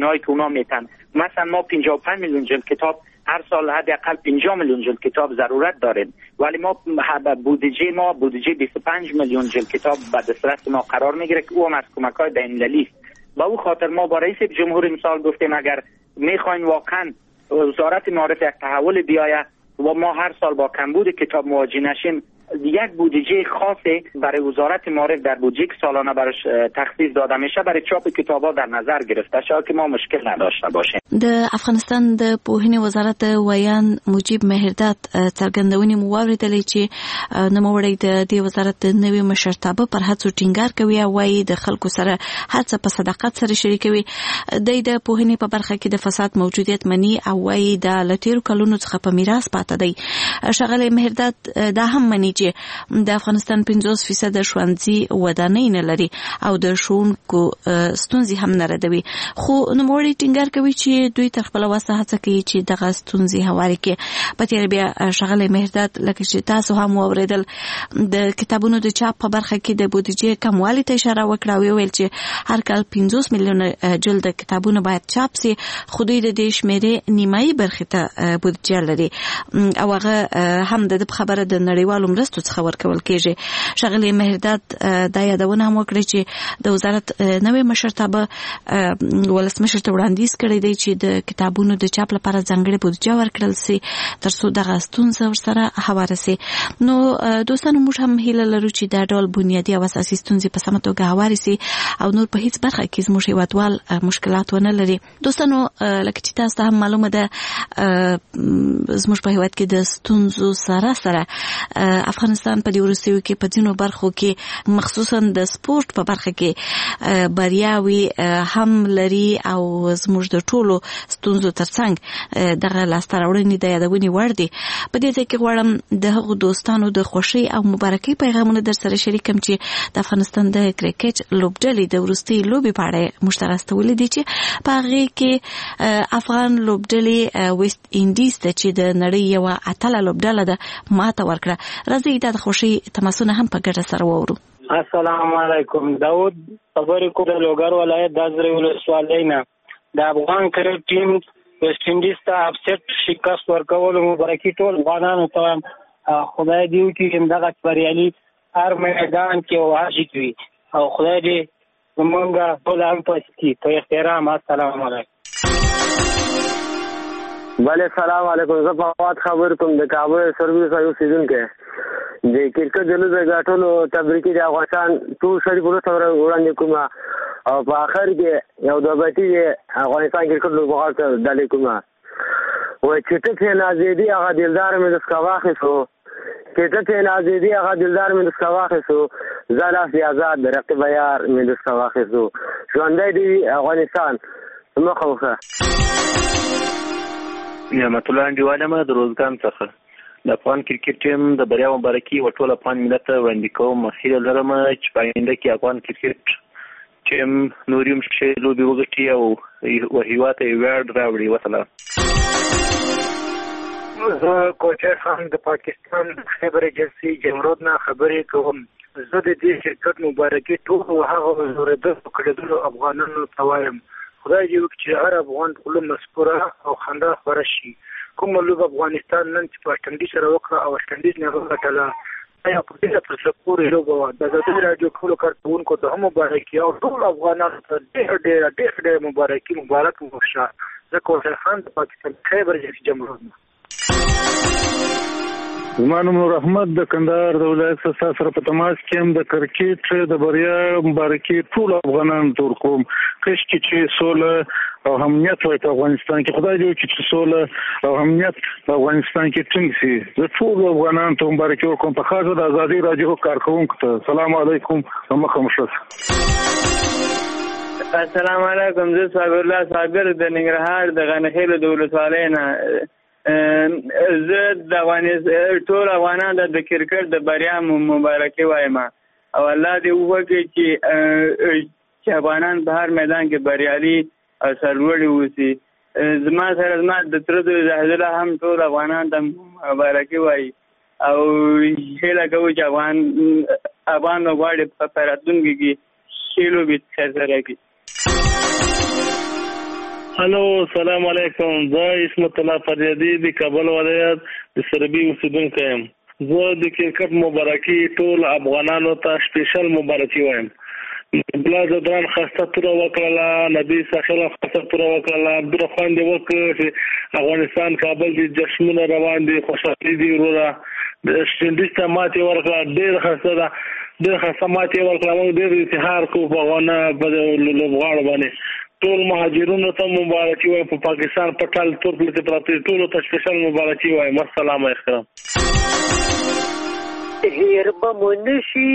هزینه‌ای که اونا میتن. مثلا ما 55 میلیون جلد کتاب هر سال حداقل 50 میلیون جلد کتاب ضرورت داریم، ولی ما بودجه 25 میلیون جلد کتاب به دسترس ما قرار میگیره که او هم از کمک‌های بین‌المللی است. با او خاطر ما با رئیس جمهور مثال گفتیم اگر میخواین واقعا وزارت معارف یک تحول بیاید و ما هر سال با کمبود کتاب مواجه نشیم، یک بودجه خاصی برای وزارت معارف در بودجه سالانه براش تخصیص داده میشه برای چاپ کتاب‌ها در نظر گرفته شاید که ما مشکل نداشته باشیم. د افغانستان د پوهنې وزارت ویان مجيب مهرداد څرګندونې مو واوریدلې چې نوموړی د دې وزارت د نوي مشرتابه پر هڅو ټینګار کوي او وايي د خلکو سره هڅه په صداقت سره شریکوي. د پوهنې په برخه کې د فساد موجودیت مني او وايي د لټیرو کلونو څخه په میراث پاتې دی. ښاغلی مهرداد دا هم مني چې د افغانستان 50% ښوونځي ودانۍ نه لري او د ښوونکو ستونزې هم نه ردوي، خو نوموړی ټینګار کوي چې دوی تر خپل وسه هڅه کوي چې دغه ستونزې هواري کړي. په تیر بیا ښاغلی مهرداد لکه چې تاسو هم واوریدل د کتابونو د چاپ په برخه کې د بودیجې کموالي ته اشاره وکړه او ویل چې هر کال 50 میلیونه جلد کتابونه باید چاپ سي، خو دوی د دې شمیرې نیمایي برخې ته بودیجه لري او هغه هم د خبره د نړیوالو مرستو څخه ورکول کېږي. ښاغلی مهرداد دا یادونه هم وکړه چې د وزارت نوې مشرتابه ولسمشر ته وړاندیز کړی دی چې د کتابونو د چاپ لپاره ځانګړې بودیجه ورکړل سي ترڅو دغه ستونزه ورسره هواره سي. نو دوستانو موږ هم هیله لرو چې دا ډول بنیادي او اساسي ستونزې په سمه توګه هوارې سي او نور په هیڅ برخه کې زموږ هیوادوال مشکلات ونه لري. دوستانو لکه چې تاسو ته هم معلومه ده زموږ په هیواد کې د ستونزو سره افغانستان په دې وروستیو کې په ځینو برخو کې مخصوصا د سپورت په برخه کې بریاوي هم لري او زموږ د ټولو ستونزو ترڅنګ دغه لاسته راوړنې د یادونې وړ دي. په دې ځای کې غواړم د هغو دوستانو د خوښۍ او مبارکۍ پیغامونه در سره شریکم چې د افغانستان د کرکټ لوبډلې د وروستۍ لوبې په اړه موږ ته راستولې دي چې په هغې کې افغان لوبډلې ویسټ انډیز ته چې د نړۍ یوه اتله لوبډله ده ماته ورکړه. راځئ دا د خوښۍ تماسونه هم په ګډه سره واورو. السلام علیکم. داود خبرې کوم د لوګر ولایت د ازرې ولسوالۍ نه. د افغان کرکټ ټیم ویسټ انډیز ته اپسیټ شکست ورکولو مبارکي ټول افغانانو ته وایم. خدای دې وکړي دغه بریالي هر میدان کې واجب وي او خدای دې زمونږ ټول هم پاتې په احترام. السلام علیکم. بله سلام علیکم. زه فواد خبر کوم د کابل سرویس ایو سیزن کې د کرکټ د لوبې غاټولو تبریکي د افغانستان ټول شریکونو سره وړاندې کوم او په اخر کې یو د بټي افغانستان کرکټ لوبغاړو ته ډالې کوم و چې ته نازیدي هغه دلدار مې د سکواخې سو چې ته نازیدي هغه دلدار مې د سکواخې سو زالاف آزاد رقیب یار مې د سکواخې سو ژوندۍ دی افغانستان مخه نعمت الله انډیواله ما د روزګان څخه د افغان کرکټ ټیم د بریا مبارکي و ټول افغان ملت ته وړاندې کوم. هیله لرم چې په آینده کې افغان کرکټ ټیم نور هم ښې لوبې وګټي او هیواد ته ویاړ راوړي. وسلام. زه کوچر خان د پاکستان خبر ایجنسی جمرود نه خبرې کوم. زه د دې کرکټ مبارکي ټول هغه زوردو کړدلو افغانانو ته وایم. خدای دې وکړي چې هر افغان خپل مسپوره او خندا خبره شي. کوم لوب افغانستان نن چې په اشتندي سره وکړه او اشتندي نه وکړه یا په دې په څلوري لوب د زړه راډیو ټول کارکونکو ته هم مبارکي او ټول افغانانو ته ډېر مبارکي مبارک وشه. زه کوثر خان د پاکستان خیبر جمهور زما نوم نور احمد د کندهار د ولایت څخه سره په تماس کې هم د کرکټ د بریا مبارکي ټول افغانانو ته ورکوم. کښ چې سوله او امنیت وي په افغانستان کې. خدای دې وکړي چې سوله او امنیت په افغانستان کې ټینګ شي. زه ټول افغانانو ته مبارکي ورکوم په خاصه د ازادي راډیو کارکونکو ته. سلام علیکم ومخمشت. السلام علیکم. زه صابر الله صابر د ننګرهار د غنخیل د ولسوالۍ نه. زه د ټول افغانانو د کرکټ د بریا مبارکي وایم او الله دې وکړي چې افغانان په هر میدان کې بریالي او سرلوړي اوسي. زما سره زما د تر د زهزله هم ټول افغانان ته مبارکي وایي او هیله کوو چې افغان غواړي په راتلونکي کې ښې لوبې سره کړي. الو سلام علیکم. زه اسمت الله فریدی د کابل ولایت د سربي اوسیدونکی یم. زه د کرکټ مبارکي ټول افغانانو ته سپیشل مبارکي وایم. بلا زدران خاصه تور وکړه، نبی ساحل خاصه تور وکړه، عبدالرحمن دی وکړ افغانستان کابل د جشنونه روان دي، خوشحالي دي وروره. د سټنډیسته ماته ورکړه، ډېر خاصه ده، ډېر خاصه ماته ورکړه. موږ ډېر انتحار کوو په غونه په لوبغاړو باندې. ټول مهاجرونو ته مبارکي وایم، په پاکستان په ټال تور پلته پراته ټول ته سپیشل مبارکي وایم. السلام علیکم. هیر بمنشي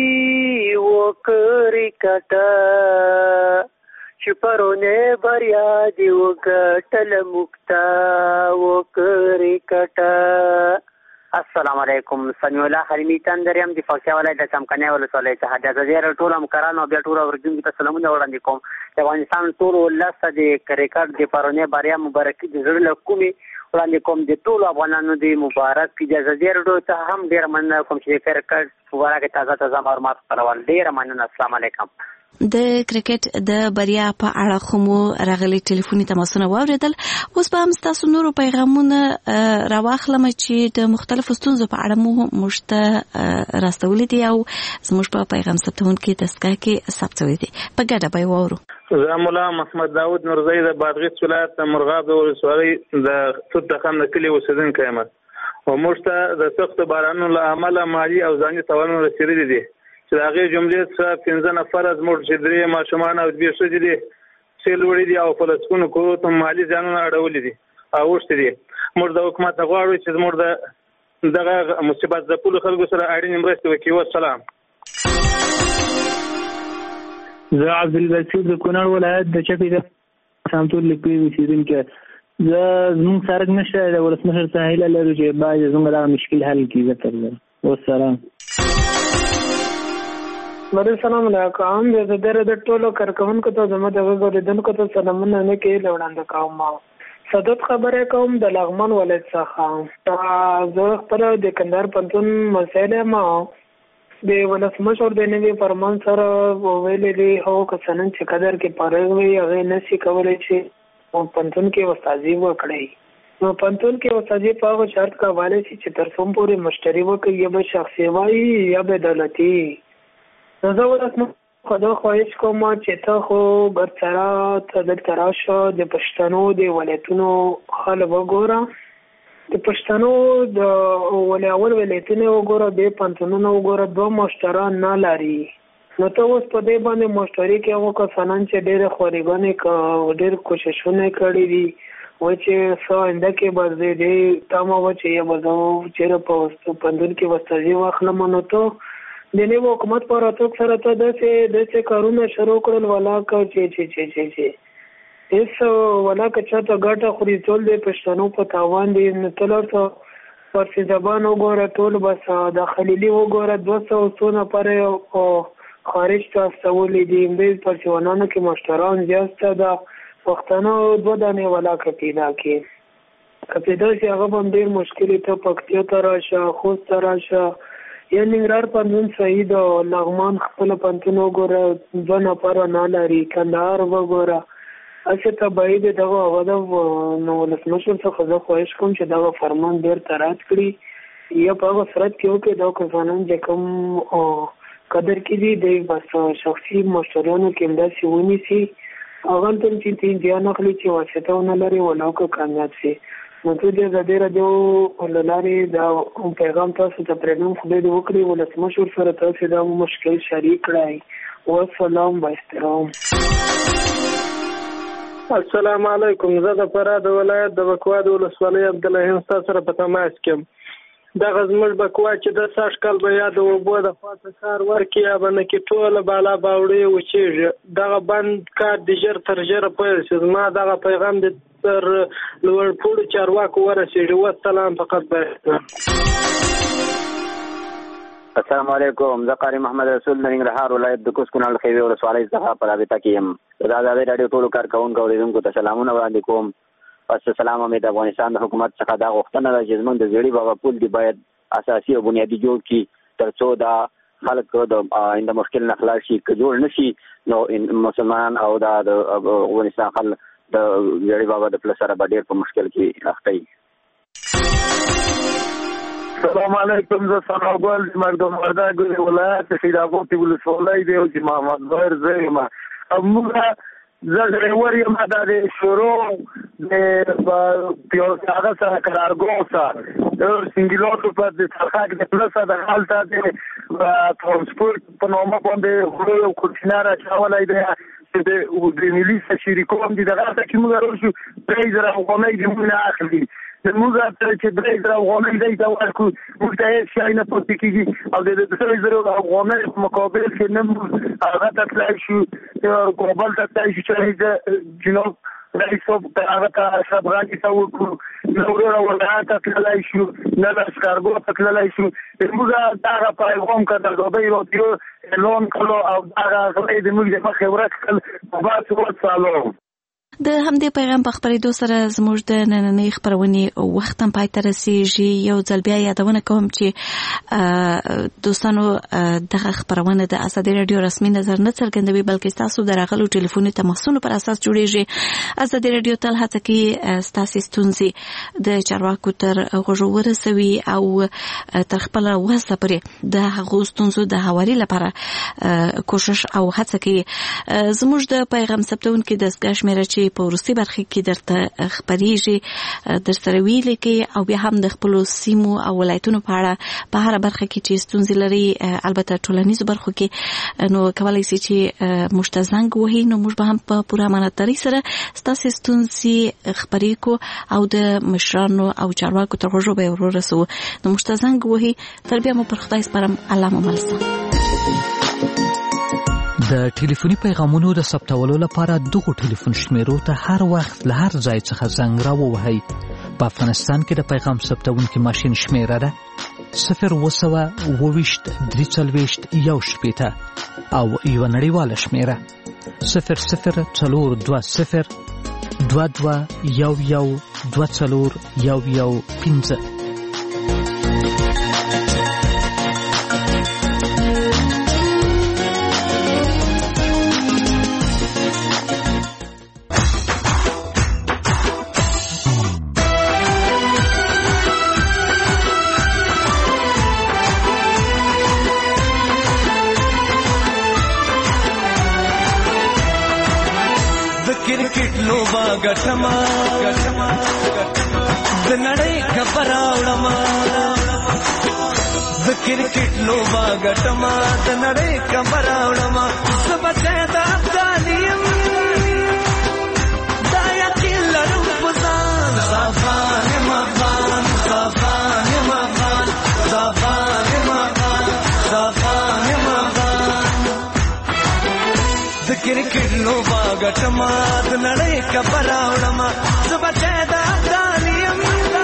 وکړی کټه چې پرونه بریا دی وکټل مکتا وکړی کټه. السلام علیکم. سمیع الله حلیمی تندریم د فقیا ولایت د چمکنه ولسوالۍ څخه د زیر ټول همکارانو بیا ټول ورګون ته سلامونه وړاندې کوم. د افغانستان ټول ولس د کرکټ د پرونه بریا مبارکي د زړه کومي وړاندې کوم. د ټول افغانانو د مبارک د زیر ټول هم ډیر مننه کوم چې کرکټ مبارک تازه معلومات خپلول. ډیر مننه. السلام علیکم. د کرکټ د بریا په اړه خمو راغلي ټلیفوني تماسونه واوریدل. اوس به هم تاسو نورو پیغامونه راواخلم چې د مختلفو ستونزو په اړه مو مشته راستولې دي او زموږ په پیغام ستونکو دستګاه کې ثبتوي دي. په ګډه به وورو. زه مولا محمد داود نورزی د بادغیس ولایت د مرغاب د ولسوالۍ د توت تخم د کلي اوسیدونکی یم او موږ ته د سختو بارانونو له امله مالي او ځاني تاوانونه رسېدلي دي چې د هغې جملې څخه 15 نفره زموږ چې 3 ماشومان او 2 ښځې دي سیل وړي دي او په لسګونو کورو ته مالي زیانونه اړولي دي او اوښتي دي. موږ د حکومت نه غواړو چې زموږ دغه مصیبت ځپلو خلکو سره اړینې مرستې وکړي. والسلام. زه عبدالبصیر د کونړ ولایت د چپې د سامتور لیکوي اوسېدونکی. زه زموږ سرک نشته د ولسمشر څخه هیله لرو چې باید زموږ دغه مشکل حل کړي. زه تر والسلام. السلام علیکم. زه د ټولو کارکونکو ته زموږ د اوریدونکو ته سلامونه نه کې وړاندې کوم. صدد خبره کوم د لغمان ولایت څخه. زه خپل د کندهار پوهنتون مسایل ما د ولسمشر د نوي فرمان سره ویلې دي هو کسان چې قدر کې پاره وي هغه نشي کولای چې پوهنتون کې استادي وکړي. نو پوهنتون کې استادي په هغه شرط کولای شي چې تر څوم پورې مشتری وکړي یا به شخصي وي یا به دولتي. زه ولسمشر خدا خواهش کوم چې ته خو ګرځرا ته د تراشه د پښتنو د ولایتونو حال وګوره. د پښتنو د ولایتونو وګوره، د پنځونو وګوره، 2 مشتران نه لري. نو ته اوس په دې باندې مشتری کې هغه کسان چې ډېر خوريګانې ډېر کوششونه کړي دي و چې څنګه کې بزې دي تاسو و چې یو بزو چې په پندون کې وستاجي واخلم. نو ته د نوي حکومت پر اتوک سره ته داسې کارونه شروع کړل ولاکه چې هیڅ ولاکه چاته ګټه خوري ټول د پښتنو په تاوان دي. نو تلته فارسي زبان وګوره ټول بس د خلیلي وګوره 200 سونه پر خارج ته استولې دي. د پرچوانانو کې مشتران زیاته ده پښتنو 2 دانې ولاکه پیدا کړي. کپیدا چې هغه هم ډېر مشکل ته پکتیا ته راشه، خوست ته راشه یا ننګرهار پوهنتون صحیح ده. لغمان خپل پوهنتون وګوره 2 نفره نه لري. کندهار وګوره اصل تبعید دغه هغه نو ولسمشر څخه زه خواهش کوم چې دغه فرمان بیرته رد کړي یا په هغه صورت کې وکړي دا کسانان چې کوم قدر کې دي د بس شخصي مشتریانو کې همداسې ونیسي هغه ته چې ځان اخلي چې واسطه ونه لري ولکه کامیاب شي. نو ته دې د دې راډیو لارې دا پیغام تاسو ته پرېږدم. خدای دې وکړي ولسمشر سره تاسو دا مشکل شریک کړئ. والسلام با احترام. السلام علیکم. زه د فراه د ولایت د بکوا د ولسوالۍ عبدالرحیم تاسو سره په تماس کې دغه زموږ بکوا چې د ساش کال به یا د اوبو د خواته کار ورکړي یا به نه کې ټوله بالا باوړې وچېږي. دغه بند کار د ژر تر ژره پیل شي. زما دغه پیغام د تر لوړپوړو چارواکو ورسېږي. والسلام. فقط به السلام علیکم. زه قاری محمد رسول د ننګرهار ولایت د کوز کونړ خیوي ولسوالۍ څخه په رابطه کې یم. د ازادۍ راډیو ټولو کارکوونکو اورېدونکو ته سلامونه وړاندې کوم. پس سلام مې د افغانستان د حکومت څخه دا غوښتنه ده چې زموږ د زیړي بابا پل دی باید اساسي او بنیادي جوړ کړي تر څو دا خلک د مشکل نه خلاص شي. که جوړ نشي نو مسلمان او د افغانستان خلک د جړي بابا د پلس سره ډېر په مشکل کې اخته وي. السلام علیکم. زه ثناګل د مردم وردګ ولایت سیداباد ولسوالۍ دی او چې محمد ظاهر زه یم. موږ زه ډریور یم د شروع د هغه سره قرارګاه سره سنګیلاتو په د څرخک د پلس د حالته د ترانسپورت په نامه باندې یو کوچنار اچولی دی چې د ملي شریکو هم دي دغه ته چې موږ راشو 3000 افغانۍ د موږ نه اخلي. موږ چې 3000 افغانۍ دی ته ورکړو موږ ته هېڅ شی نه پاتې کېږي او د 3000 افغانۍ په مقابل کې نه موږ هغه ته تللی شو کابل ته تللی شو چې جناب رئیس صاحب هغه ته اشرف غني ته وکړو نه وروره ولایت ته تللی شو نه لښکرګاه ته تللی شو. موږ دغه پیغام که د ازادۍ راډیو اعلان کړو او دغه غلی د موږ د مخې ورک کړل بس وسلام. د همدې پیغام په خپرېدو سره زموږ د نننۍ خپرونې وخت هم پای ته رسېږي. یو ځل بیا یادونه کوم چې دوستانو دغه خپرونه د ازادي راډیو رسمي نظر نه څرګندوي بلکې ستاسو د راغلو ټلیفوني تماسونو پر اساس جوړېږي. ازادي راډیو تل هڅه کوي ستاسو ستونزې د چارواکو تر غوږو ورسوي او تر خپله وسه پورې د هغو ستونزو د هواري لپاره کوشش او هڅه کوي. زموږ د پیغام ثبتونکي دستګاه شمېره چې په وروستۍ برخه کې درته خپریږي در سره ویلې کې او بیا هم د خپلو سیمو او ولایتونو په اړه په هره برخه کې چې ستونزې لري البته ټولنیزو برخو کې نو کولی شي چې موږ ته زنګ ووهي نو موږ به هم په پوره امانتدارۍ سره ستاسې ستونزې خپرې کړو او د مشرانو او چارواکو تر غوږو به یې ورسوو. نو موږ ته زنګ ووهي تر بیا مو پر خدای سپارم. الله مو مل شه. د ټلیفوني پیغامونو د ثبتولو لپاره دغو ټلیفون شمیرو ته هر وخت له هر ځای څخه زنګ راووهئ. په افغانستان کې د پیغام ثبتونکي ماشین شمیره ده 0202341 او یوه نړیواله شمیره 002022112415. ګټما د نړۍ خبر راوړما د کرکټ لوبا ګټما د نړۍ خبر راوړما سبته د افغانیم دا یقین لرم پزان صفان مغان صفان مغان صفان مغان صفان مغان د کرکټ لوبا ګټما د نړۍ خبر راوړما سبته د افغانیم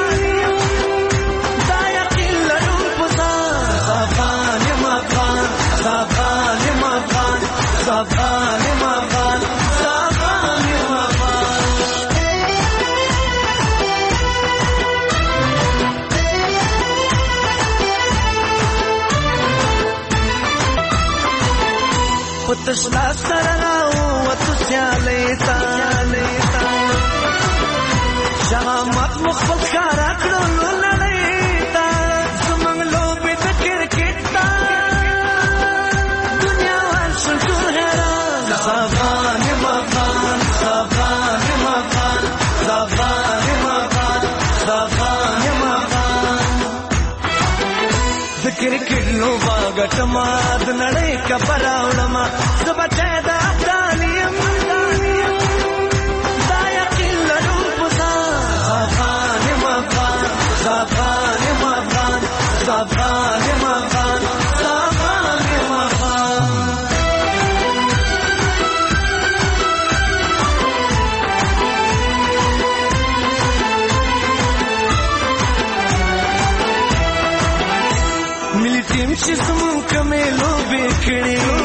دا یقین لرم پزان صفان مغان صفان مغان صفان مغان صفان مغان. پتشلا سرناو وتسیالیتا شامت مخبل کارا کړو لړیتا زمنګ لوبې د کرکټ تا دنیا ورشل ټول حیران صفان مغان صفان مغان صفان مغان صفان مغان د کرکټ لوبا ګټما د نړۍ خبر راوړما زبته د افغانیم دا یقین لرم پزان صفان مغان صفان مغان صفان مغان صفان مغان. ملي ټیم چې زموږ کمې لوبې کړې